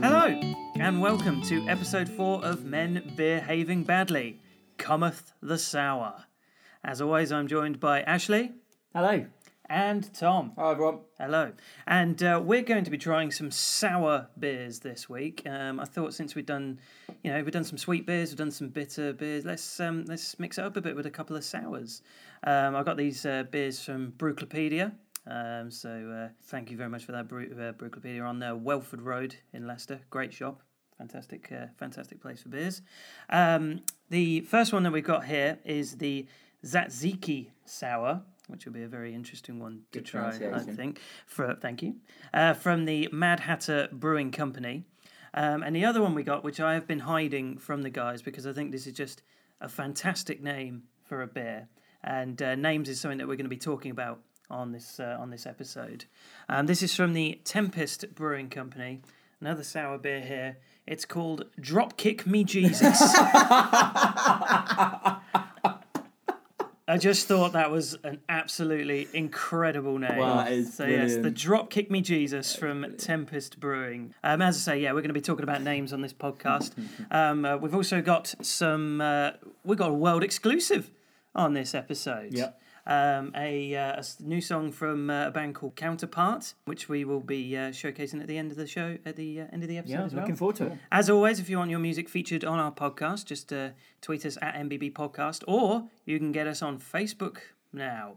Hello, and welcome to episode 4 of Men Behaving Badly, Cometh the Sour. As always, I'm joined by Ashley. Hello. And Tom. Hi everyone. Hello. And we're going to be trying some sour beers this week. I thought since we've done some sweet beers, we've done some bitter beers, let's mix it up a bit with a couple of sours. I've got these beers from Brewclopedia. So thank you very much for that, Brewclopedia on Welford Road in Leicester. Great shop. Fantastic place for beers. The first one that we've got here is the Tzatziki Sour, which will be a very interesting one to try, I think. Thank you. From the Mad Hatter Brewing Company. And the other one we got, which I have been hiding from the guys because I think this is just a fantastic name for a beer. And names is something that we're going to be talking about on this episode. This is from the Tempest Brewing Company. Another sour beer here. It's called Dropkick Me Jesus. I just thought that was an absolutely incredible name. Wow, that is brilliant. Yes, the Dropkick Me Jesus from Tempest Brewing. As I say, we're going to be talking about names on this podcast. We've also got we've got a world exclusive on this episode. Yep. A new song from a band called Counterpart, which we will be showcasing at the end of the show, at the end of the episode as well. Looking forward to it. As always, if you want your music featured on our podcast, just tweet us at MBB Podcast, or you can get us on Facebook now,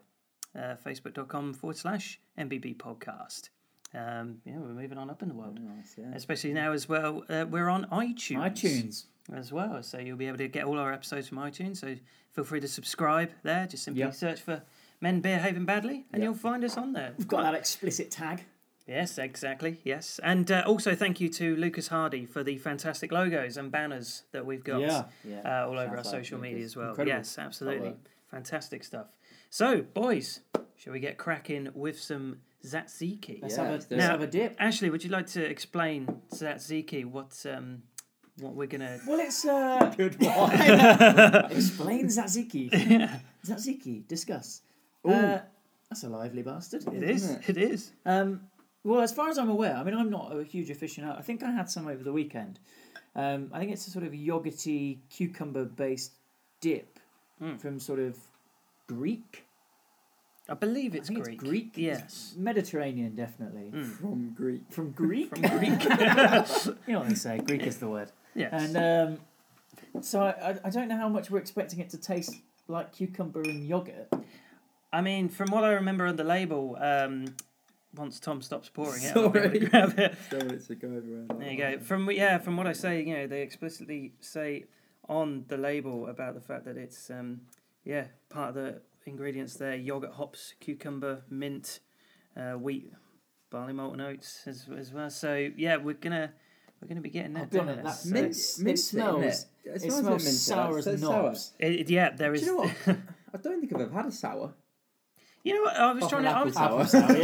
facebook.com/MBB Podcast. We're moving on up in the world. Nice, yeah. Especially now as well, we're on iTunes. As well, so you'll be able to get all our episodes from iTunes, so feel free to subscribe there. Just simply search for Men Behaving Badly and you'll find us on there. We've got that explicit tag. Yes, exactly, yes. And also thank you to Lucas Hardy for the fantastic logos and banners that we've got all over our social media as well. Incredible. Yes, absolutely. Fantastic stuff. So, boys, shall we get cracking with some Tzatziki? Let's have a dip. Ashley, would you like to explain Tzatziki, what we're gonna... Well, it's Good one. explain Tzatziki. Tzatziki, discuss. That's a lively bastard. It is. Well, as far as I'm aware, I mean, I'm not a huge aficionado. I think I had some over the weekend. I think it's a sort of yogurty, cucumber-based dip from sort of Greek. I believe it's Greek. Greek. It's Greek? Yes. It's Mediterranean, definitely. From Greek. From Greek? From Greek. You know what they say, Greek is the word. Yes. And so I don't know how much we're expecting it to taste like cucumber and yogurt. I mean, from what I remember on the label, once Tom stops pouring it, Sorry. I'll be able to grab it. Don't want it to go everywhere. There you go. From what I say, they explicitly say on the label about the fact that it's part of the ingredients there: yogurt, hops, cucumber, mint, wheat, barley malt, and oats as well. So we're gonna be getting that. I'll be honest, that Mint, it smells. It smells sour as knobs. There Do is. you know what? I don't think I've ever had a sour. You know what? I was trying to. Apple sour.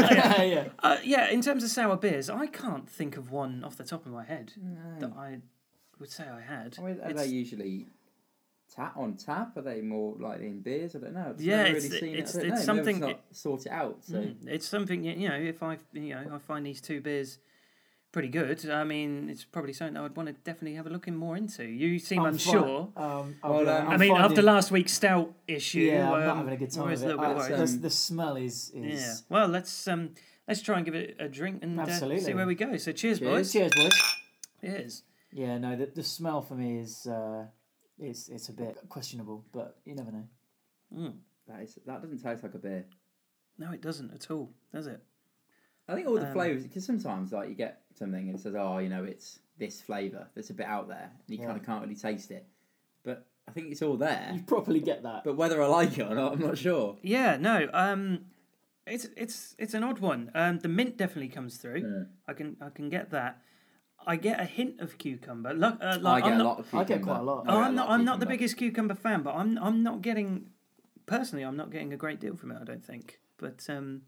Yeah. In terms of sour beers, I can't think of one off the top of my head that I would say I had. I mean, are they usually on tap? Are they more likely in beers? I don't know. It's something. Maybe sort it out. So It's something. If I find these two beers pretty good. I mean, it's probably something I would want to definitely have a look more into. You seem unsure. After last week's stout issue, I'm not having a good time with it. The smell is. Yeah. Well, let's try and give it a drink and see where we go. So cheers, boys. Cheers, boys. Cheers. Yeah, no, the smell for me is it's a bit questionable, but you never know. That doesn't taste like a beer. No, it doesn't at all, does it? I think all the flavours, because sometimes you get something and it says, it's this flavour that's a bit out there, and you kind of can't really taste it. But I think it's all there. You properly get that. But whether I like it or not, I'm not sure. Yeah, no. It's an odd one. The mint definitely comes through. Yeah. I can get that. I get a hint of cucumber. I get a lot of cucumber. I get quite a lot. I'm not the biggest cucumber fan, but I'm not getting a great deal from it. I don't think. But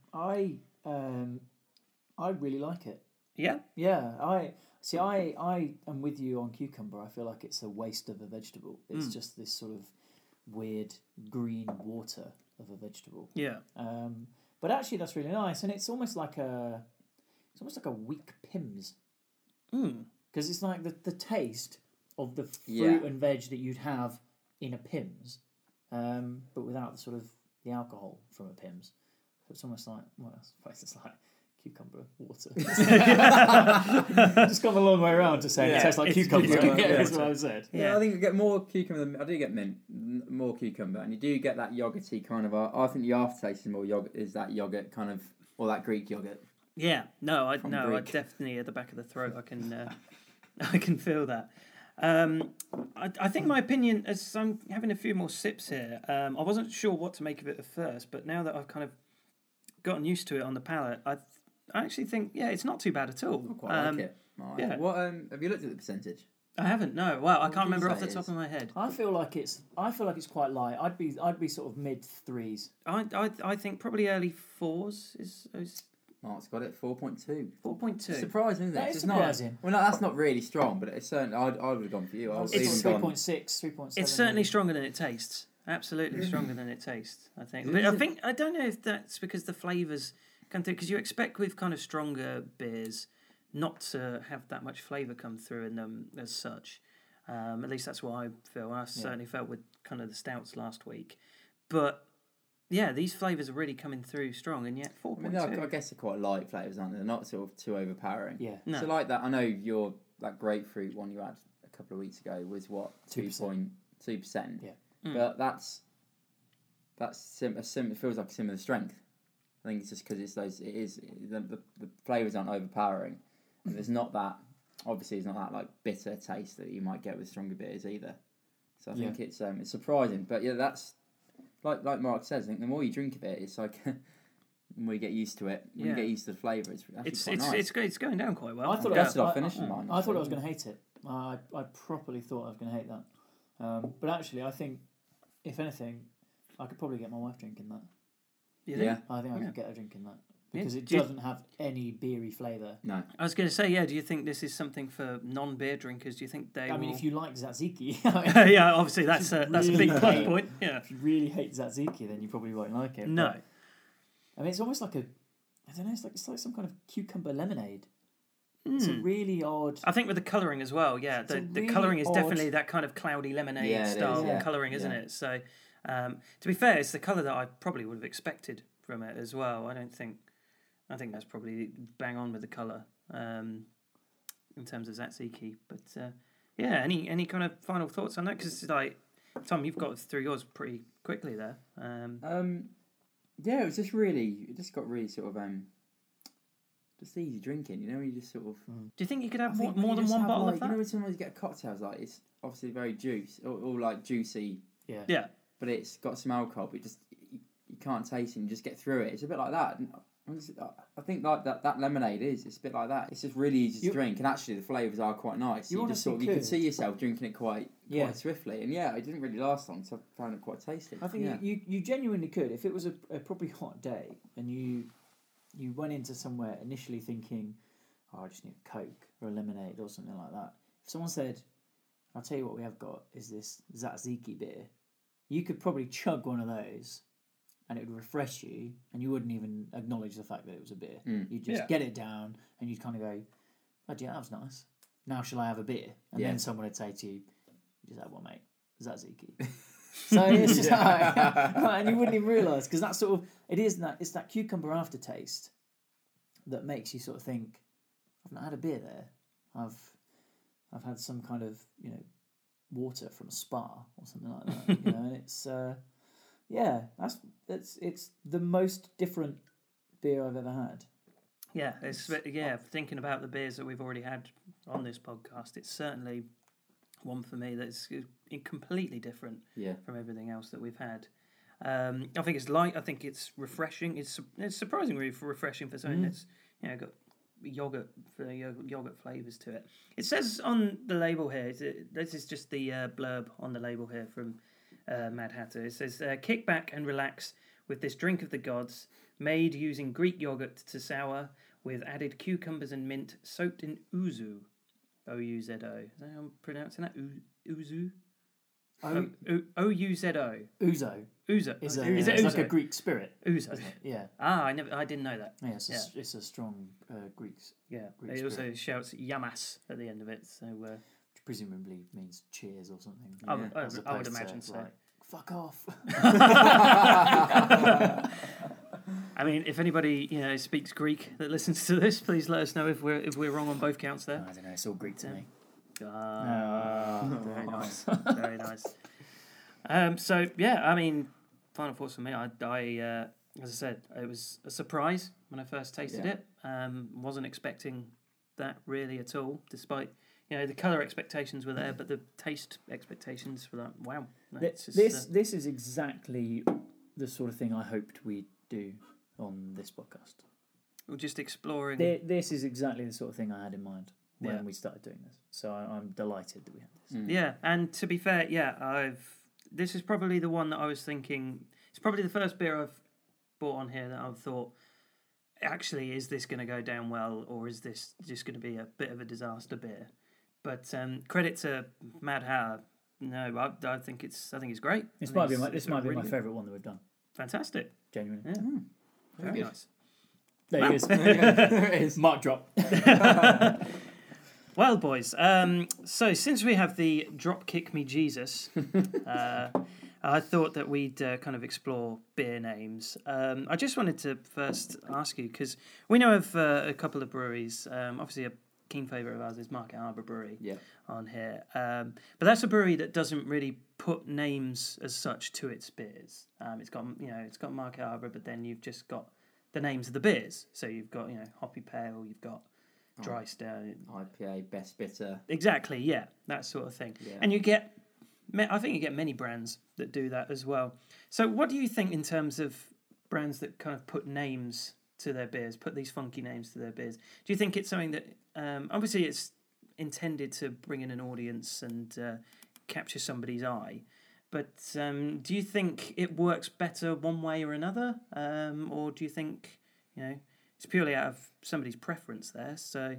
I really like it. Yeah? Yeah, I am with you on cucumber. I feel like it's a waste of a vegetable. It's just this sort of weird green water of a vegetable. Yeah. But actually that's really nice, and it's almost like a weak Pimm's. because it's like the taste of the fruit Yeah. and veg that you'd have in a Pimm's, but without the sort of the alcohol from a Pimm's. So it's almost like, well, I suppose it's like cucumber water. Just gone a long way around to saying it tastes like it's cucumber. cucumber Yeah, that's water. what I said. Yeah, I think you get more cucumber than I do get mint, more cucumber, and you do get that yogurty kind of. I think the aftertaste is more yogurt. Is that yogurt kind of, or that Greek yogurt? Yeah, I From Greek. definitely at the back of the throat. I can I can feel that. I think my opinion, as I'm having a few more sips here, I wasn't sure what to make of it at first, but now that I've kind of gotten used to it on the palate, I actually think it's not too bad at all. I quite like it. yeah. What have you looked at the percentage? I haven't. No, well, I What can't would you remember off say the it top is? of my head. I feel like it's quite light. I'd be sort of mid threes. I think probably early fours is Mark's got it 4.2. 4.2. Surprising, isn't it? That is It's not- surprising. well, no, that's not really strong, but it's certainly. I would have gone for you. I would have It's even gone. 3.6, 3.7. It's certainly stronger than it tastes. Absolutely stronger than it tastes. I think. Is But it? I don't know if that's because the flavours come through. Because you expect with kind of stronger beers not to have that much flavour come through in them as such. At least that's what I feel. I certainly felt with kind of the stouts last week. But yeah, these flavours are really coming through strong, and yet I 4.2. mean, I guess they're quite light flavours, aren't they? They're not sort of too overpowering. Yeah. No. So like that, I know that grapefruit one you had a couple of weeks ago was what 2%. 2.2%. Yeah. But that's it feels like a similar strength. I think it's just because the flavours aren't overpowering. And there's not that, obviously it's not that like bitter taste that you might get with stronger beers either. So I think it's surprising. But yeah, that's like Mark says, I think the more you drink of it, it's like the more you get used to it, when you get used to the flavour, it's actually quite nice. it's going down quite well. I thought That's what I I finished in mine. I thought I was going to hate it. I properly thought I was going to hate that. But actually, I think, if anything, I could probably get my wife drinking that. You think? Yeah. I think I Yeah. could get her drinking that. Because it Do you- doesn't have any beery flavour. No. I was going to say, do you think this is something for non-beer drinkers? Do you think they I mean, will... if you like Tzatziki, yeah, obviously that's a really big plus hate- point. Yeah. if you really hate Tzatziki, then you probably won't like it. No. But, I mean, it's almost like I don't know, it's like some kind of cucumber lemonade. It's a really odd... I think with the colouring as well, yeah. It's a The really colouring is odd- definitely that kind of cloudy lemonade Yeah, it is, style yeah. colouring, isn't Yeah. it? So, to be fair, it's the colour that I probably would have expected from it as well. I think that's probably bang on with the colour in terms of Tzatziki. But yeah, any kind of final thoughts on that? Because like, Tom, you've got through yours pretty quickly there. Yeah, it just got really sort of just easy drinking. You know, you just sort of. Do you think you could have I think more you than just one have, bottle like, of that? You know, when sometimes you get cocktails like it's obviously very all like juicy, Yeah. but it's got some alcohol. But you can't taste it and you just get through it. It's a bit like that. And I think like that lemonade it's a bit like that. It's just really easy to drink, and actually the flavours are quite nice. You just honestly you can could. see yourself drinking it quite Yeah. swiftly, and yeah, it didn't really last long, so I found it quite tasty. I think you genuinely could. If it was a properly hot day and you went into somewhere initially thinking, I just need a Coke or a lemonade or something like that. If someone said, I'll tell you what we have got is this Tzatziki beer, you could probably chug one of those and it would refresh you and you wouldn't even acknowledge the fact that it was a beer. You'd just get it down and you'd kind of go, oh yeah, that was nice. Now shall I have a beer? And then someone would say to you, just have one, mate. Tzatziki. So it's just like, and you wouldn't even realise, because that's sort of, it's that cucumber aftertaste that makes you sort of think, I've not had a beer there. I've had some kind of, water from a spa or something like that. And it's it's the most different beer I've ever had. Yeah, thinking about the beers that we've already had on this podcast, it's certainly one for me that's completely different from everything else that we've had. I think it's light. I think it's refreshing. It's surprisingly refreshing for something that's got yogurt flavours to it. It says on the label here. This is just the blurb on the label here from Mad Hatter. It says, "Kick back and relax with this drink of the gods, made using Greek yogurt to sour with added cucumbers and mint, soaked in ouzo." O-U-Z-O. Is that how I'm pronouncing that? Ouzo? O-U-Z-O. Ouzo. Ouzo. Is Is it it's like a ouzo? Greek spirit. Ouzo. Isn't it? Yeah. I didn't know that. Yeah, it's a strong Greek, Yeah. Greek It also spirit. shouts Yamas at the end of it. So which presumably means cheers or something. I would as I would opposed to, imagine so. like, fuck off. I mean, if anybody speaks Greek that listens to this, please let us know if we're wrong on both counts there. I don't know. It's all Greek to me. Very nice, very nice. So yeah, I mean, final thoughts from me. I as I said, it was a surprise when I first tasted it. Wasn't expecting that really at all, despite the colour expectations were there, but the taste expectations were like, wow. No, it's just, This is exactly the sort of thing I hoped we'd do on this podcast. we're just exploring. This is exactly the sort of thing I had in mind when Yeah. we started doing this. So I'm delighted that we had this. Yeah, and to be fair, this is probably the one that I was thinking. It's probably the first beer I've bought on here that I've thought, actually, is this going to go down well, or is this just going to be a bit of a disaster beer? But credit to Mad Hatter. No, I think it's great. This I might think be it's my really good. favourite one that we've done. Fantastic. Genuinely. Yeah. Very good. nice. There it is. There it is. Mark drop. Well, boys, so since we have the Drop Kick Me Jesus, I thought that we'd kind of explore beer names. I just wanted to first ask you, because we know of a couple of breweries. Obviously, a keen favourite of ours is Market Harbour Brewery Yeah. on here. But that's a brewery that doesn't really put names as such to its beers. It's got Market Harbour, but then you've just got the names of the beers. So you've got, Hoppy Pale, you've got Dry Stout. IPA, Best Bitter. Exactly, yeah, that sort of thing. Yeah. And I think you get many brands that do that as well. So what do you think in terms of brands that kind of put names to their beers, put these funky names to their beers? Do you think it's something that, obviously it's intended to bring in an audience and capture somebody's eye, but do you think it works better one way or another? Or do you think, it's purely out of somebody's preference there, so...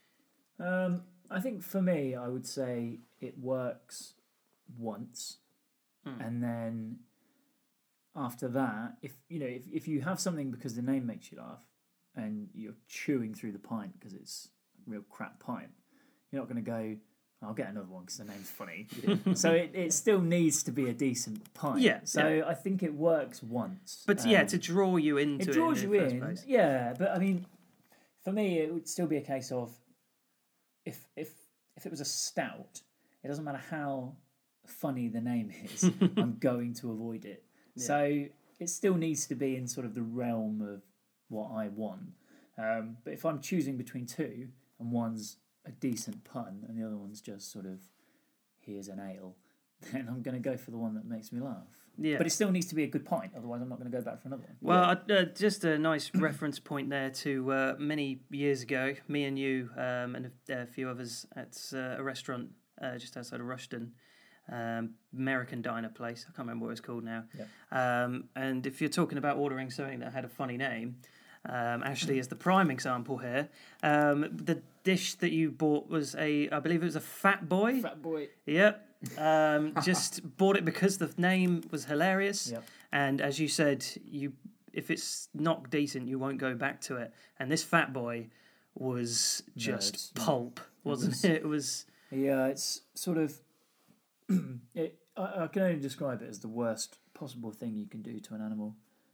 I think for me, I would say it works once, and then after that, if you have something because the name makes you laugh, and you're chewing through the pint because it's a real crap pint, you're not going to go, I'll get another one because the name's funny. So it still needs to be a decent pint. Yeah. So I think it works once. But to draw you into it. It draws in you the first in. place. Yeah, but I mean, for me, it would still be a case of if it was a stout, it doesn't matter how funny the name is, I'm going to avoid it. Yeah. So it still needs to be in sort of the realm of what I want. But if I'm choosing between two, and one's a decent pun, and the other one's just sort of, here's an ale, then I'm going to go for the one that makes me laugh. Yeah. But it still needs to be a good pint, otherwise I'm not going to go back for another one. Well, just a nice reference point there to many years ago, me and you and a few others at a restaurant just outside of Rushden, American diner place. I can't remember what it's called now. Yeah. And if you're talking about ordering something that had a funny name, Ashley is the prime example here. The dish that you bought was I believe it was a Fat Boy. Fat boy. Yep. Just bought it because the name was hilarious. Yep. And as you said, if it's not decent, you won't go back to it. And this Fat Boy was just it's- pulp, wasn't it? It was. Yeah, it's sort of. I can only describe it as the worst possible thing you can do to an animal.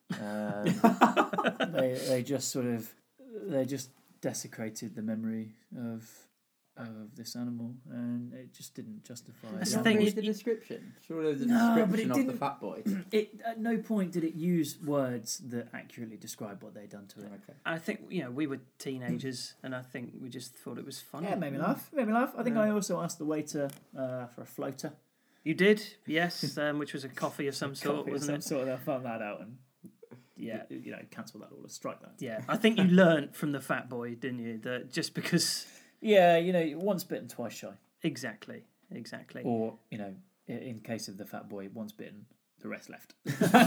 They just desecrated the memory of this animal, and it just didn't justify. That's Did the thing, read you- the description. Sure, there was a No, but it description of the didn't- Fat Boy. It at no point did it use words that accurately describe what they'd done to it. Okay. I think we were teenagers, and I think we just thought it was funny. Yeah, it made me laugh. I think Yeah. I also asked the waiter for a floater. You did, yes, which was a coffee of some sort, Coffee of wasn't some it? sort. I found that out and Yeah. cancel that order, strike that. Yeah, I think you learnt from the Fat Boy, didn't you? That just because. Yeah, once bitten, twice shy. Exactly. Or, in case of the Fat Boy, once bitten, the rest left.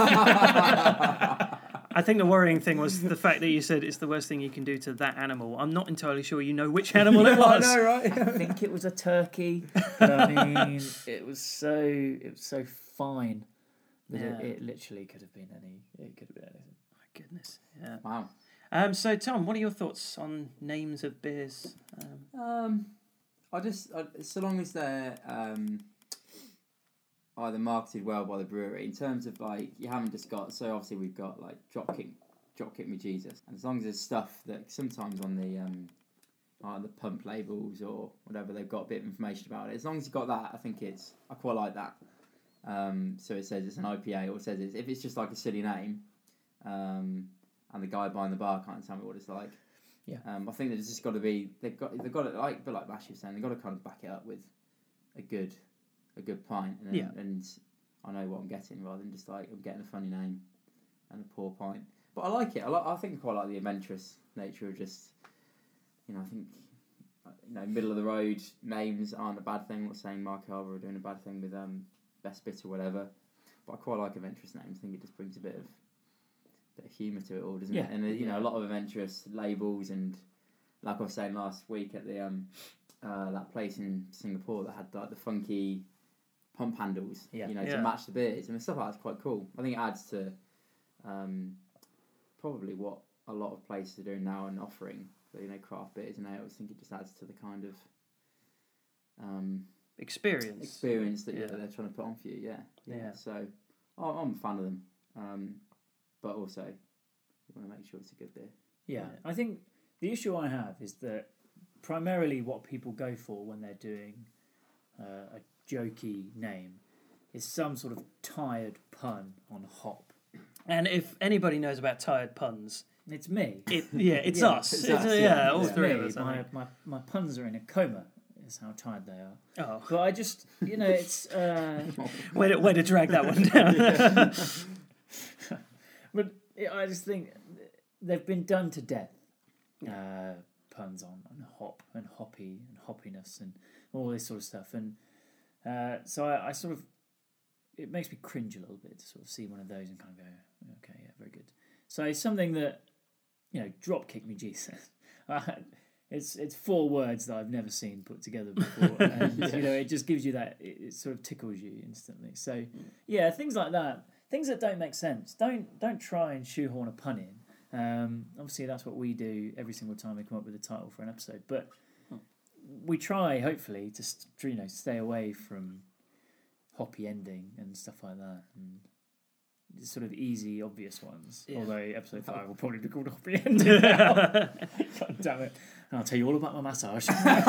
I think the worrying thing was the fact that you said it's the worst thing you can do to that animal. I'm not entirely sure you know which animal it was. I know, right? I think it was a turkey. But I mean, it was so fine Yeah. It literally could have been any. It could have been anything. My goodness. Yeah. Wow. So Tom, what are your thoughts on names of beers? So long as they're either marketed well by the brewery, in terms of like you haven't just got. So obviously we've got like Dropkick Me Jesus, and as long as there's stuff that sometimes on the pump labels or whatever they've got a bit of information about it. As long as you've got that, I quite like that. So it says it's an IPA, or it says if it's just like a silly name, and the guy behind the bar can't tell me what it's like. Yeah. I think there's just got to be they've got it like, but like Bash was saying, they've got to kind of back it up with a good pint, and I know what I'm getting rather than just like I'm getting a funny name and a poor pint. But I like it. I think I quite like the adventurous nature of just, I think, middle of the road names aren't a bad thing. I'm not saying Mark Harbour are doing a bad thing with Best Bit or whatever, but I quite like adventurous names. I think it just brings a bit of humour to it all, doesn't it? And a lot of adventurous labels, and like I was saying last week at the that place in Singapore that had like the funky pump handles, to match the beers. I mean, stuff like that's quite cool. I think it adds to probably what a lot of places are doing now and offering, craft beers and ales. I think it just adds to the kind of experience that they're trying to put on for you. Yeah. So I'm a fan of them, but also you want to make sure it's a good beer. Yeah, I think the issue I have is that primarily what people go for when they're doing a jokey name is some sort of tired pun on hop. And if anybody knows about tired puns, it's me. It's us. All three of us. My puns are in a coma. Is how tired they are. Oh, but I just it's way to drag that one down. But I just think they've been done to death. Puns on hop and hoppy and hoppiness and all this sort of stuff, and so I sort of, it makes me cringe a little bit to sort of see one of those and kind of go, okay, yeah, very good. So something that, Dropkick Me Jesus. It's 4 words that I've never seen put together before, and it just gives you that, it sort of tickles you instantly. So things like that, things that don't make sense. Don't try and shoehorn a pun in. Obviously, that's what we do every single time we come up with a title for an episode. But we try, hopefully, to stay away from hoppy ending and stuff like that, and sort of easy, obvious ones. Yeah. Although episode 5 will probably be called hoppy ending now. God damn it! And I'll tell you all about my massage.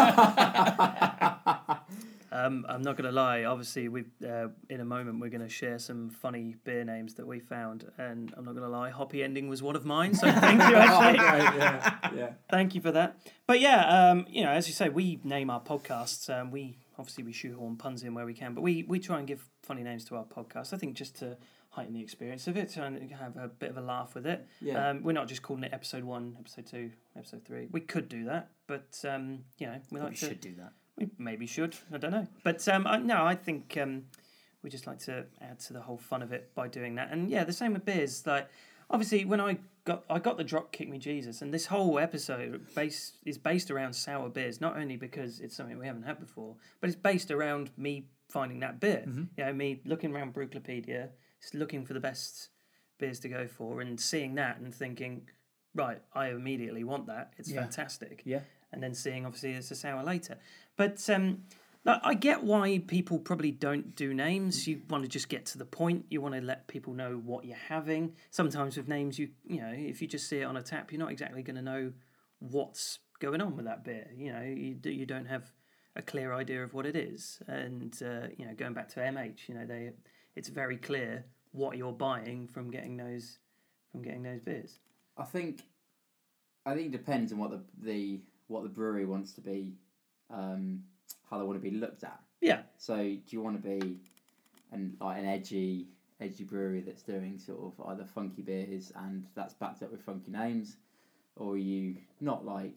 I'm not going to lie. Obviously, in a moment we're going to share some funny beer names that we found, and I'm not going to lie. Hoppy ending was one of mine, so thank you. Actually, yeah. Thank you for that. But yeah, as you say, we name our podcasts. We shoehorn puns in where we can, but we try and give funny names to our podcast. I think just to heighten the experience of it, and have a bit of a laugh with it. Yeah. We're not just calling it episode 1, episode 2, episode 3. We could do that, but we should do that. We maybe should. I don't know. But I think we just like to add to the whole fun of it by doing that. And the same with beers. Like, obviously, when I got the Dropkick Me Jesus, and this whole episode is based around sour beers. Not only because it's something we haven't had before, but it's based around me finding that beer. Mm-hmm. Me looking around Brewclopedia, just looking for the best beers to go for, and seeing that and thinking, right, I immediately want that. It's fantastic. Yeah. And then seeing, obviously, it's a sour later. But I get why people probably don't do names. You want to just get to the point. You want to let people know what you're having. Sometimes with names, if you just see it on a tap, you're not exactly going to know what's going on with that beer. You don't have a clear idea of what it is. And, going back to MH, it's very clear what you're buying from getting those beers. I think it depends on what the brewery wants to be, how they want to be looked at. Yeah. So do you want to be an edgy brewery that's doing sort of either funky beers and that's backed up with funky names, or are you not like,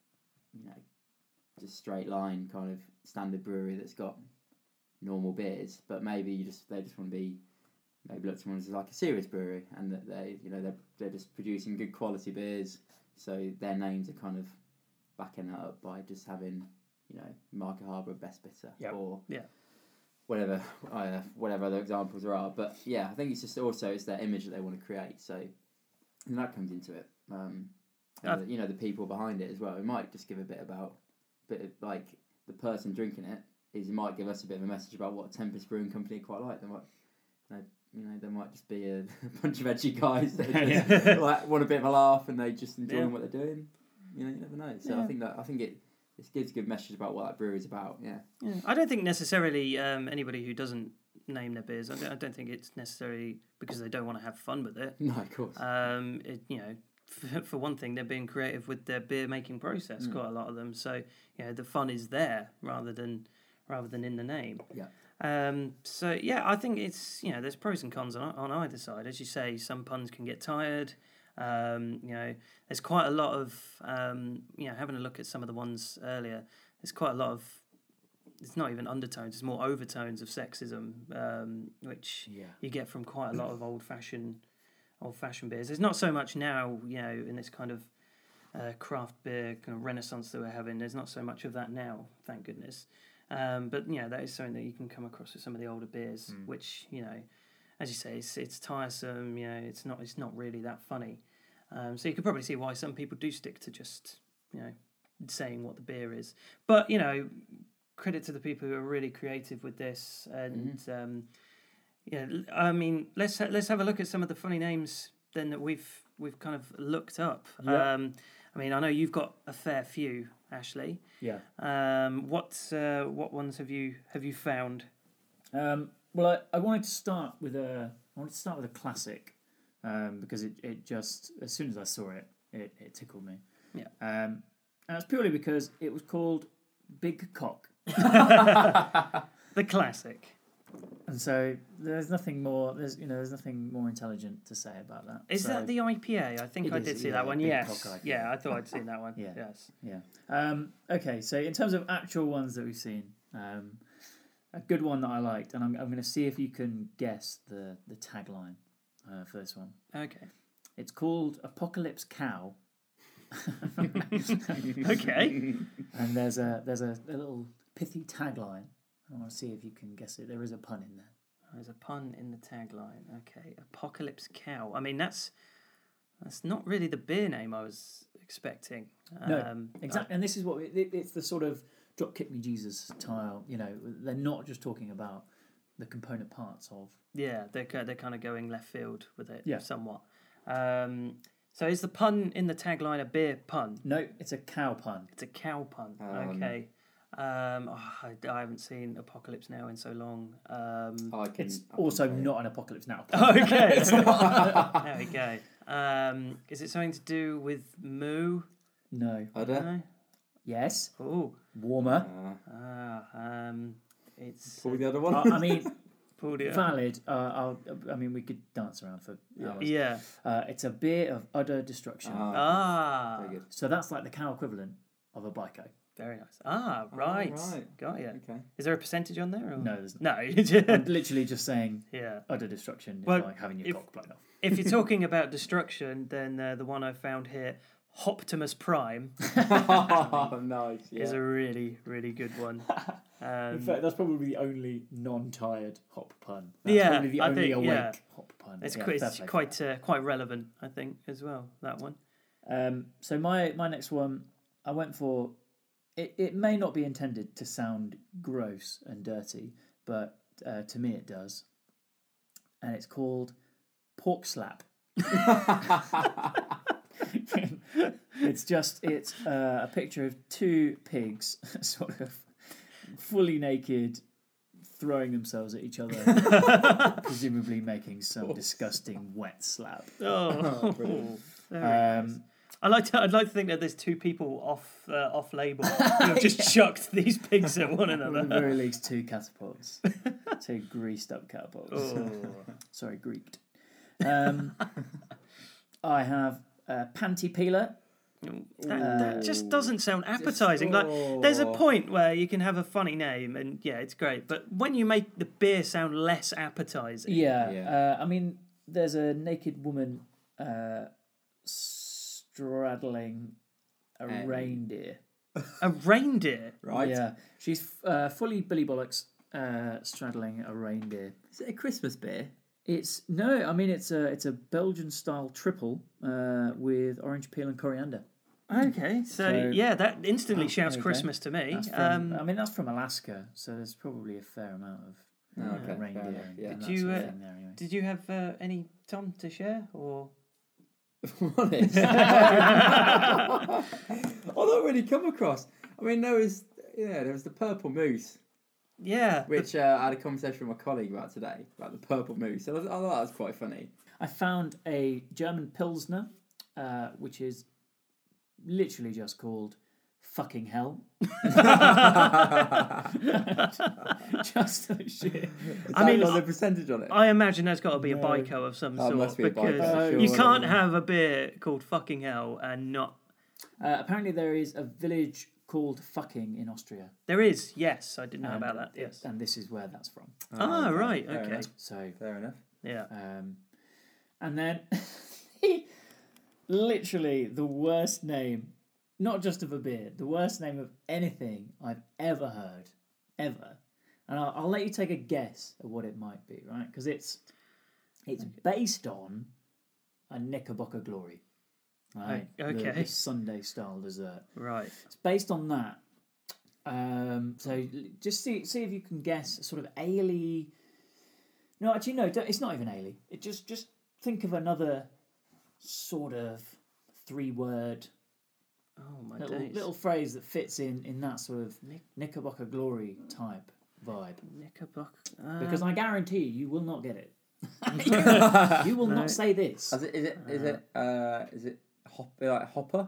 just straight line kind of standard brewery that's got normal beers, but maybe they just want to be maybe looked at as like a serious brewery, and that they're just producing good quality beers, so their names are kind of backing that up by just having Market Harbour Best Bitter, or whatever other examples there are. But yeah, I think it's just also it's their image that they want to create. So and that comes into it. The people behind it as well. It might just give a bit of like the person drinking it it might give us a bit of a message about what Tempest Brewing Company are quite like. They might, there might just be a bunch of edgy guys that just, like, want a bit of a laugh and they just enjoying what they're doing. You never know. So I think it gives a good message about what that brewery is about. Yeah. I don't think necessarily anybody who doesn't name their beers, I don't think it's necessarily because they don't want to have fun with it. No, of course. For one thing, they're being creative with their beer making process. Quite a lot of them. So the fun is there rather than in the name. Yeah. I think it's there's pros and cons on either side. As you say, some puns can get tired. There's quite a lot of having a look at some of the ones earlier. There's quite a lot of, it's not even undertones, it's more overtones of sexism, which you get from quite a lot of old fashioned beers. There's not so much now, in this kind of craft beer kind of renaissance that we're having. There's not so much of that now, thank goodness. But that is something that you can come across with some of the older beers, which as you say, it's tiresome. It's not really that funny. So you could probably see why some people do stick to just saying what the beer is. But credit to the people who are really creative with this. And let's have a look at some of the funny names then that we've kind of looked up. Yeah. I know you've got a fair few, Ashley. Yeah. What ones have you found? Well, I wanted to start with a classic, because it just, as soon as I saw it, it tickled me. Yeah. And it's purely because it was called Big Cock. The classic. And so there's nothing more. There's nothing more intelligent to say about that. Is that the IPA? I think I did see that one. Yes. Yeah, I thought I'd seen that one. Yeah. Yes. Yeah. Okay. So in terms of actual ones that we've seen, a good one that I liked, and I'm going to see if you can guess the tagline for this one. Okay. It's called Apocalypse Cow. Okay. And there's a little pithy tagline. I want to see if you can guess it. There is a pun in there. There's a pun in the tagline. Okay, Apocalypse Cow. That's not really the beer name I was expecting. No, exactly. And this is what it's the sort of Drop Kick Me Jesus style. They're not just talking about the component parts of. Yeah, they're kind of going left field with it. Yeah. Somewhat. So is the pun in the tagline a beer pun? No, it's a cow pun. It's a cow pun. Okay. I haven't seen Apocalypse Now in so long. It's also not an Apocalypse Now. Okay. There we go. Is it something to do with moo? No. No? Yes. Oh. Warmer. It's... Pull the other one. Valid. We could dance around for hours. Yeah. It's a beer of utter destruction. Very good. So that's like the cow equivalent of a Bico. Very nice. Right. Right. Got you. Okay. Is there a percentage on there? Or? No, there's not. No. I'm literally just saying utter destruction is like having your cock blown off. If you're talking about destruction, then the one I found here, Hoptimus Prime, nice, is a really, really good one. In fact, that's probably the only non-tired hop pun. That's probably the only awake hop pun. It's quite relevant, I think, as well, that one. So my next one, I went for... It may not be intended to sound gross and dirty, but to me it does. And it's called Pork Slap. It's a picture of two pigs sort of fully naked throwing themselves at each other, presumably making some disgusting wet slap. I'd like to think that there's two people off label who have just chucked these pigs at one another. At the very least, two catapults, two greased up catapults. Sorry, Greeked. I have Panty Peeler. That just doesn't sound appetizing. There's a point where you can have a funny name, and it's great. But when you make the beer sound less appetizing, there's a naked woman straddling a reindeer. A reindeer, right? Yeah, she's fully Billy Bollocks, straddling a reindeer. Is it a Christmas beer? It's no, I mean it's a Belgian style triple with orange peel and coriander. Okay, so yeah, that instantly shouts there you go. Christmas to me. That's from, I mean that's from Alaska, so there's probably a fair amount of Okay, fair reindeer. enough, yeah. and Did that you, sort of thing there, anyway. Did you have any Tom to share or? If I'm honest. I've not really come across. I mean, there was the purple moose, Yeah, which I had a conversation with my colleague about today, about the purple moose. I thought that was quite funny. I found a German Pilsner, which is literally just called fucking hell. Just so shit. I mean, the percentage on it. I imagine there's got to be a Bico of some sort must be a because Bico, you sure. can't have a beer called fucking hell and not. Apparently there is a village called Fucking in Austria. There is, yes, I did know and about that. Yes. And this is where that's from. Ah, right, Fair okay. enough. So, Fair enough. Yeah. and then literally the worst name, not just of a beer, the worst name of anything I've ever heard, ever. And I'll let you take a guess of what it might be, right? Because it's based on a Knickerbocker Glory, right? Okay. The Sunday style dessert. Right. It's based on that. So just see if you can guess a sort of ale-y. No, actually, no. It's not even ale-y. It just think of another sort of 3-word Oh my little, days. little phrase that fits in that sort of Knickerbocker Glory type vibe. Knickerbocker. Because I guarantee you will not get it. you will not say this. Is it hopper?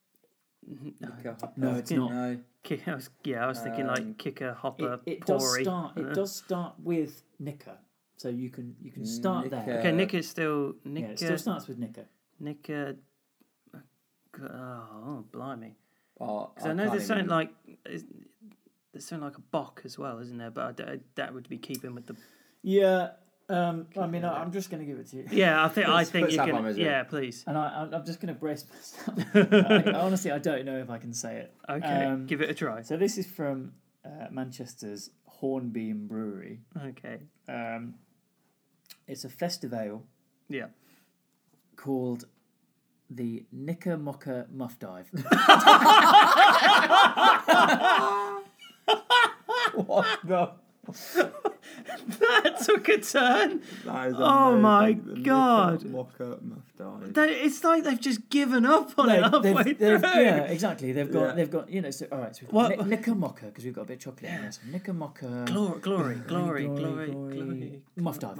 No, it's not. No. I was thinking like kicker, hopper, It Pori. does start with Nicker, so you can start Nicker. there. Okay, Nicker's still Yeah, it still starts with Nicker. Nicker. Oh, blimey! Oh, Because I know there's something like there's something like a Bock as well, isn't there? But that would be keeping with the. Yeah, I mean, I'm just going to give it to you. Yeah, I think Put you Sapphire can. Misery. Yeah, please. And I'm just going to brace myself. Honestly, I don't know if I can say it. Okay, give it a try. So this is from Manchester's Hornbeam Brewery. Okay. It's a festive ale Yeah. called the Knickermocker Muff Dive. What the? That took a turn. That is Oh my amazing. The God. Knickerbocker Muff Dive. It's like they've just given up on it halfway through. Yeah, exactly. They've got so all right. So we've What? got Knickermocker because we've got a bit of chocolate in there. So Knickermocker Glory. Muff Dive.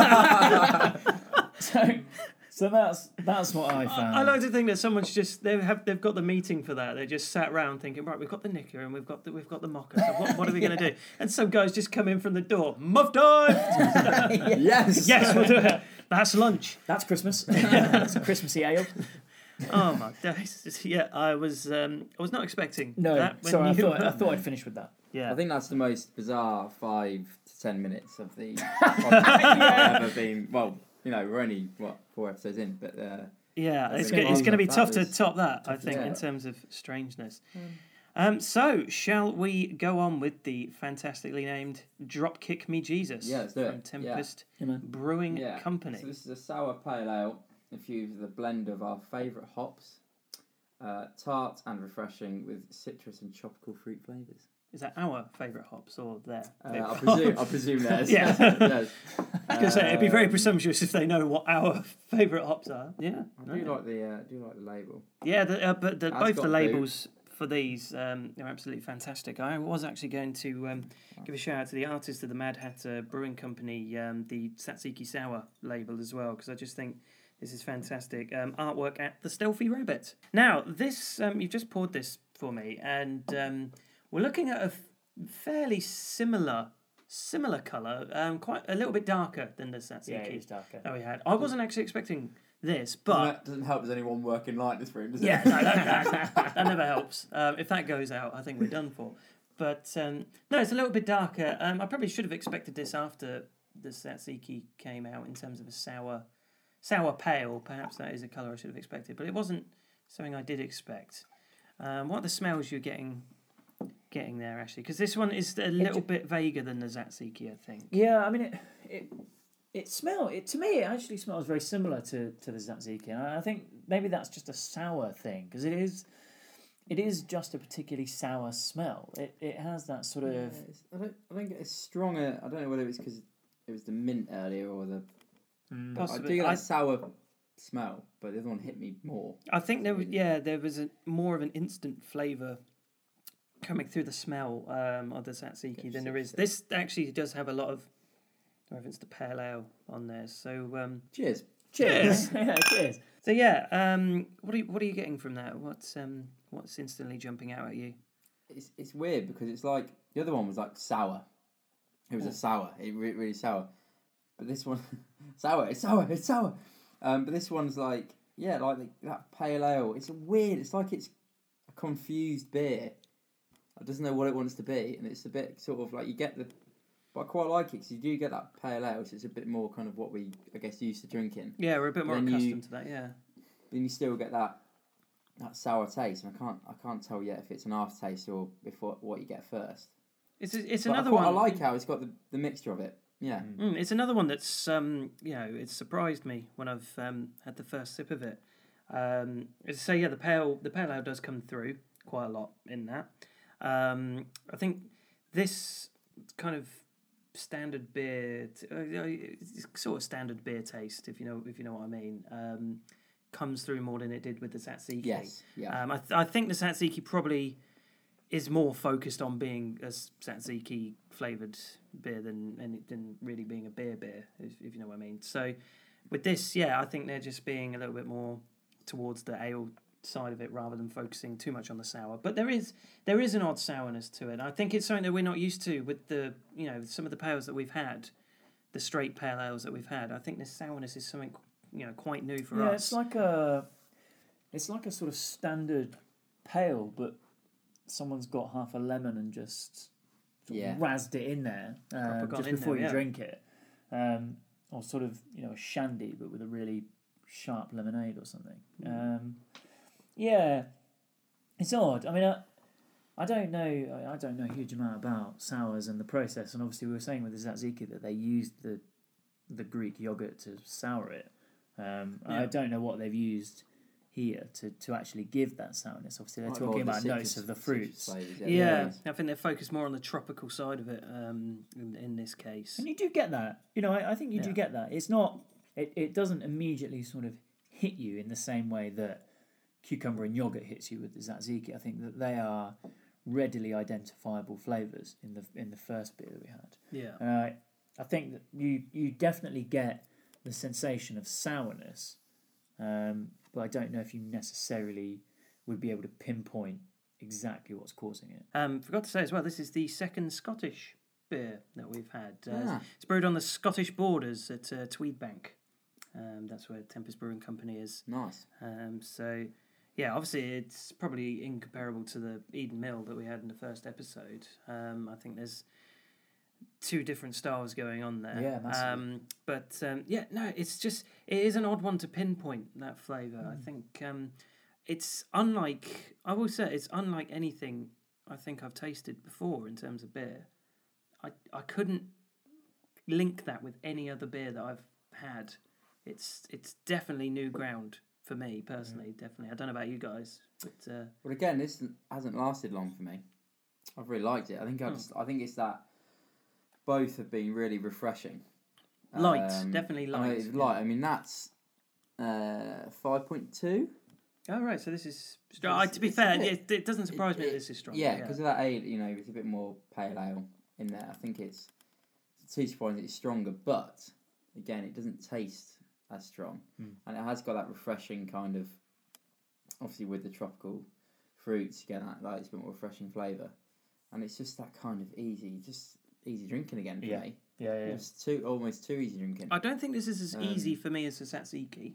So that's what I found. I like to think that someone's just they've got the meeting for that. They just sat round thinking, right, we've got the Nicker and we've got the Mocker. So what are we going to do? And some guys just come in from the door. Muff dive. Yes. Yes, we'll do it. That's lunch. That's Christmas. That's a Christmassy ale. Oh my days! Yeah, I was not expecting No, that. When sorry, you... I thought I'd finish with that. Yeah, I think that's the most bizarre 5 to 10 minutes of the podcast I've ever been. Well, we're only 4 episodes in, but yeah, That's it's going to be that tough to was- top that. I to think top. in terms of strangeness. So shall we go on with the fantastically named Dropkick Me Jesus? Yeah, let's do it. From Tempest Yeah, man. Brewing Company. So this is a sour pale ale infused with a blend of our favourite hops, tart and refreshing with citrus and tropical fruit flavours. Is that our favourite hops or their? I favourite presume theirs. Yeah. Yes. I was going to say it'd be very presumptuous if they know what our favourite hops are. Yeah, I do like the label. yeah. But Has both got the labels for these they're absolutely fantastic. I was actually going to give a shout out to the artist of the Mad Hatter Brewing Company, the Tzatziki Sour label as well, because I just think this is fantastic. Artwork at the Stealthy Rabbit. Now this you've just poured this for me, and we're looking at a fairly similar colour, quite a little bit darker than the Tzatziki. Yeah, it's darker. that we had. I wasn't actually expecting this, but That doesn't help there's anyone working light in this room, does it? yeah, no, that never helps. If that goes out, I think we're done for. But no, it's a little bit darker. I probably should have expected this after the Tzatziki came out in terms of a sour pale. Perhaps that is a colour I should have expected, but it wasn't something I did expect. What are the smells you're getting getting there actually, because this one is a little bit vaguer than the Tzatziki, I think. Yeah, I mean to me it actually smells very similar to the Tzatziki, and I think maybe that's just a sour thing because it is just a particularly sour smell. It has that sort of. I don't get a stronger. I don't know whether it's because it was the mint earlier or the. I do get that sour smell, but the other one hit me more. I think there was more of an instant flavour coming through the smell of the Tzatziki than there is. This actually does have a lot of reference to pale ale on there. So cheers. Cheers. Yeah, cheers. So yeah, what are you getting from that? What's instantly jumping out at you? It's weird because it's like the other one was like sour. It was a sour. It really sour. But this one, it's sour. But this one's like that pale ale. It's weird. It's like it's a confused beer. It doesn't know what it wants to be, and it's a bit sort of like you get the. But I quite like it because you do get that pale ale, so it's a bit more kind of what we, I guess, used to drinking. Yeah, we're a bit more accustomed to that. Yeah. Then you still get that sour taste, and I can't tell yet if it's an aftertaste or before what you get first. It's another one. I like how it's got the mixture of it. Yeah. It's another one that's it's surprised me when I've had the first sip of it. As I say, the pale ale does come through quite a lot in that. I think this kind of standard beer, sort of standard beer taste, if you know what I mean, comes through more than it did with the Tzatziki. Yes. Yeah. I think the Tzatziki probably is more focused on being a Tzatziki flavoured beer than really being a beer, if you know what I mean. So with this, I think they're just being a little bit more towards the ale side of it rather than focusing too much on the sour. But there is an odd sourness to it. I think it's something that we're not used to with the some of the pales that we've had, the straight pale ales that we've had. I think this sourness is something quite new for us. Yeah, it's like a sort of standard pale, but someone's got half a lemon and just razzed it in there just before you drink it, or sort of a shandy but with a really sharp lemonade or something. It's odd. I mean, I don't know a huge amount about sours and the process, and obviously we were saying with the Tzatziki that they used the Greek yogurt to sour it. I don't know what they've used here to actually give that sourness. Obviously they're talking about notes of the fruits. I think they're focused more on the tropical side of it in this case. And you do get that. I think you do get that. It's not. It doesn't immediately sort of hit you in the same way that cucumber and yogurt hits you with the Tzatziki. I think that they are readily identifiable flavours in the first beer that we had. Yeah. I think that you definitely get the sensation of sourness, but I don't know if you necessarily would be able to pinpoint exactly what's causing it. Forgot to say as well, this is the second Scottish beer that we've had. It's brewed on the Scottish borders at Tweedbank. That's where Tempest Brewing Company is. Nice. Obviously it's probably incomparable to the Eden Mill that we had in the first episode. I think there's two different styles going on there. Yeah, massively. It is an odd one to pinpoint, that flavour. I think it's unlike anything I think I've tasted before in terms of beer. I couldn't link that with any other beer that I've had. It's definitely new ground for me personally. Definitely, I don't know about you guys, but well, again, this hasn't lasted long for me. I've really liked it. I think it's that both have been really refreshing. Light, definitely light. It's light. I mean, that's 5.2. Oh right, so this is. To be fair, it doesn't surprise me that this is strong. Yeah, because of that ale, it's a bit more pale ale in there. I think it's too surprising it's stronger, but again, it doesn't taste as strong, and it has got that refreshing kind of. Obviously, with the tropical fruits, you get that it's a bit more refreshing flavour, and it's just that kind of easy drinking again for me. Yeah. It's almost too easy drinking. I don't think this is as easy for me as the Tzatziki.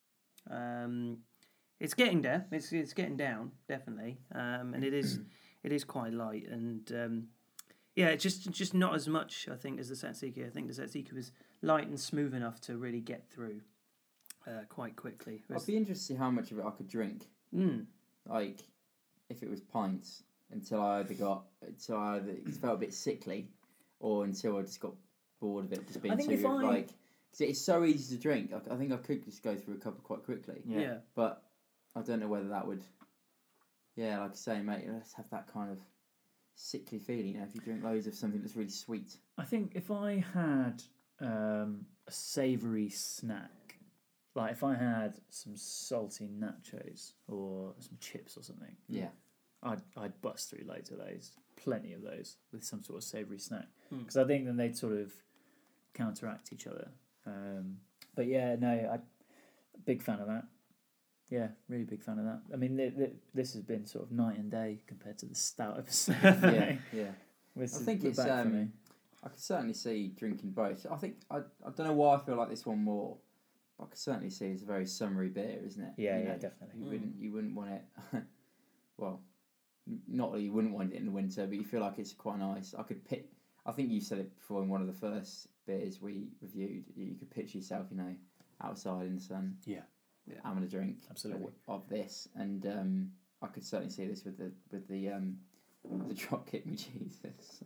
It's getting there. It's getting down definitely, and it is quite light, and it's just not as much I think as the Tzatziki. I think the Tzatziki was light and smooth enough to really get through quite quickly. I'd be interested to see how much of it I could drink. Like if it was pints, until I either felt a bit sickly, or until I just got bored of it just being too like. Cause it's so easy to drink. I think I could just go through a couple quite quickly. Yeah. But I don't know whether that would. Yeah, like I say, mate, let's have that kind of sickly feeling. You know, if you drink loads of something that's really sweet. I think if I had a savoury snack, like if I had some salty nachos or some chips or something, Yeah. I'd bust through loads of those, plenty of those, with some sort of savoury snack. Because I think then they'd sort of counteract each other. But yeah, no, big fan of that. Yeah, really big fan of that. I mean, this has been sort of night and day compared to the stout episode. Yeah. I think it's I can certainly see drinking both. I think I don't know why I feel like this one more. But I can certainly see it's a very summery beer, isn't it? Yeah, definitely. You wouldn't want it. Well, not that you wouldn't want it in the winter, but you feel like it's quite nice. I think you said it before in one of the first beers we reviewed. You could picture yourself, outside in the sun. Yeah. Having a drink. Absolutely. Of this, and I could certainly see this with the drop kick me Jesus.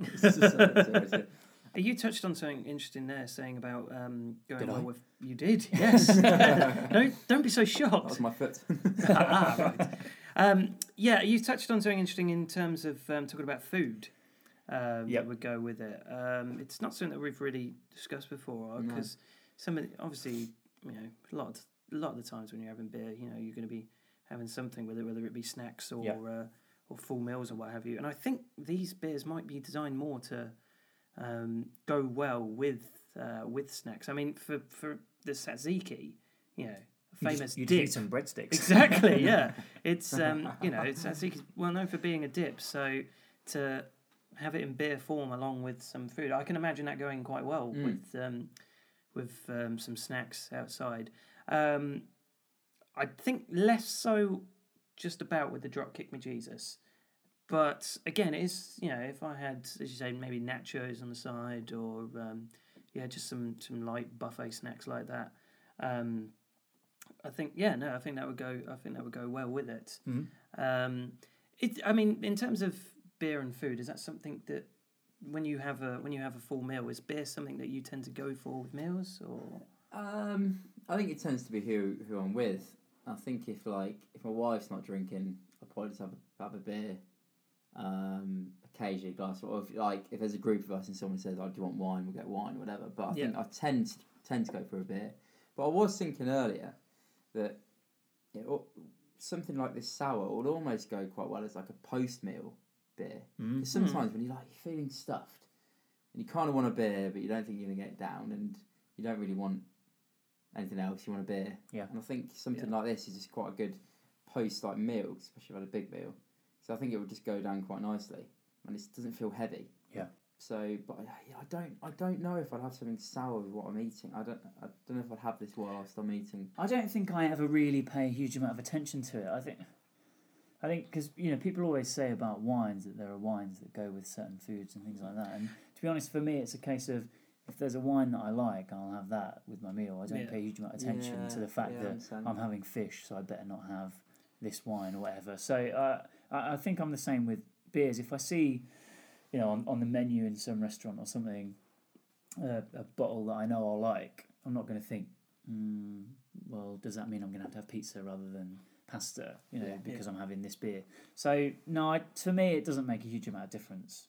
You touched on something interesting there, saying about going well with. You did, yes. Don't be so shocked. That was my foot. Right. You touched on something interesting in terms of talking about food. That would go with it. It's not something that we've really discussed before, because obviously, a lot of the times when you're having beer, you're going to be having something with it, whether it be snacks or full meals or what have you. And I think these beers might be designed more to go well with snacks. I mean, for the tzatziki, famous you dip. eat some breadsticks. Exactly, yeah. It's it's tzatziki well known for being a dip, so to have it in beer form along with some food, I can imagine that going quite well with some snacks outside. I think less so just about with the Drop Kick Me Jesus. But again, it is, if I had, as you say, maybe nachos on the side or, just some light buffet snacks like that. I think that would go well with it. Mm-hmm. In terms of beer and food, is that something that when you have a full meal, is beer something that you tend to go for with meals, or? I think it tends to be who I'm with. I think if my wife's not drinking, I'll probably just have a beer. Occasionally a glass, or if there's a group of us and someone says, "Do you want wine?" We'll get wine, whatever. But I think I tend to go for a beer. But I was thinking earlier that something like this sour would almost go quite well as like a post meal beer. Mm. Sometimes when you're feeling stuffed and you kind of want a beer, but you don't think you're gonna get it down, and you don't really want anything else. You want a beer. Yeah. And I think something like this is just quite a good post meal, especially if you had a big meal. So I think it would just go down quite nicely, and it doesn't feel heavy. Yeah. So, but I don't know if I'd have something sour with what I'm eating. I don't know if I'd have this whilst I'm eating. I don't think I ever really pay a huge amount of attention to it. I think because people always say about wines that there are wines that go with certain foods and things like that. And to be honest, for me, it's a case of if there's a wine that I like, I'll have that with my meal. I don't pay a huge amount of attention to the fact that I'm having fish, so I better not have this wine or whatever. So I think I'm the same with beers. If I see, on the menu in some restaurant or something, a bottle that I know I'll like, I'm not going to think, well, does that mean I'm going to have pizza rather than pasta, because I'm having this beer. So, no, to me, it doesn't make a huge amount of difference.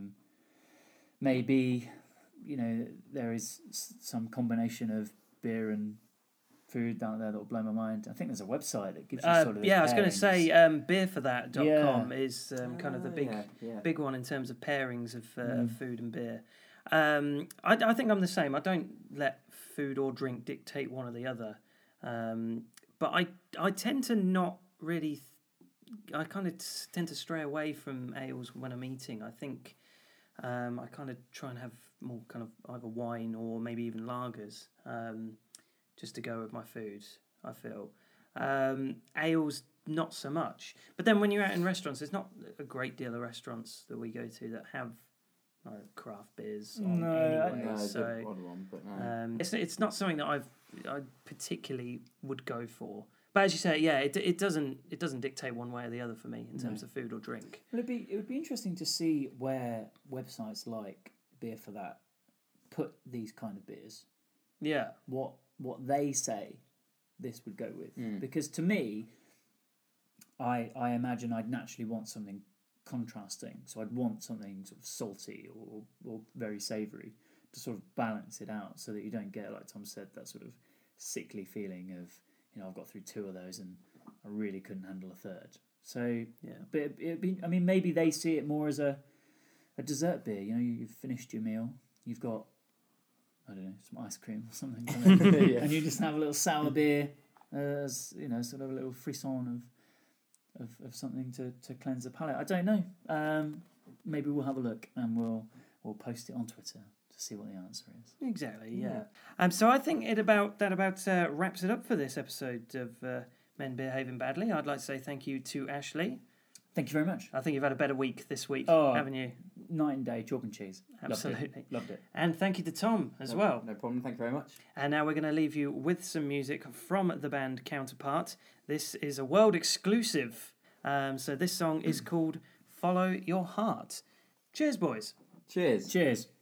Maybe, there is some combination of beer and food down there that will blow my mind. I think there's a website that gives you sort of I was going to say beerforthat.com is kind of the big one in terms of pairings of food and beer. I think I'm the same. I don't let food or drink dictate one or the other. But I tend to not really... I kind of tend to stray away from ales when I'm eating. I think I kind of try and have more kind of either wine or maybe even lagers, just to go with my food, I feel. Ales, not so much. But then when you're out in restaurants, there's not a great deal of restaurants that we go to that have craft beers on anyway. So odd one, but no. it's not something that I particularly would go for. But as you say, yeah, it doesn't dictate one way or the other for me in terms of food or drink. Well, it would be interesting to see where websites like Beer for That put these kind of beers. Yeah. What they say this would go with, because to me, I imagine I'd naturally want something contrasting, so I'd want something sort of salty or very savoury to sort of balance it out, so that you don't get, like Tom said, that sort of sickly feeling of, I've got through 2 of those and I really couldn't handle a third. So Yeah. but it'd be, I mean, maybe they see it more as a dessert beer. You've finished your meal, you've got, I don't know, some ice cream or something, Yeah. and you just have a little sour beer as sort of a little frisson of something to cleanse the palate. I don't know. Maybe we'll have a look and we'll post it on Twitter to see what the answer is. Exactly, yeah. So I think that about wraps it up for this episode of Men Behaving Badly. I'd like to say thank you to Ashley. Thank you very much. I think you've had a better week this week, Oh, haven't you? Night and day, chalk and cheese. Absolutely. Loved it. And thank you to Tom as well. No problem. Thank you very much. And now we're going to leave you with some music from the band Counterpart. This is a world exclusive. So this song is called Follow Your Heart. Cheers, boys. Cheers. Cheers.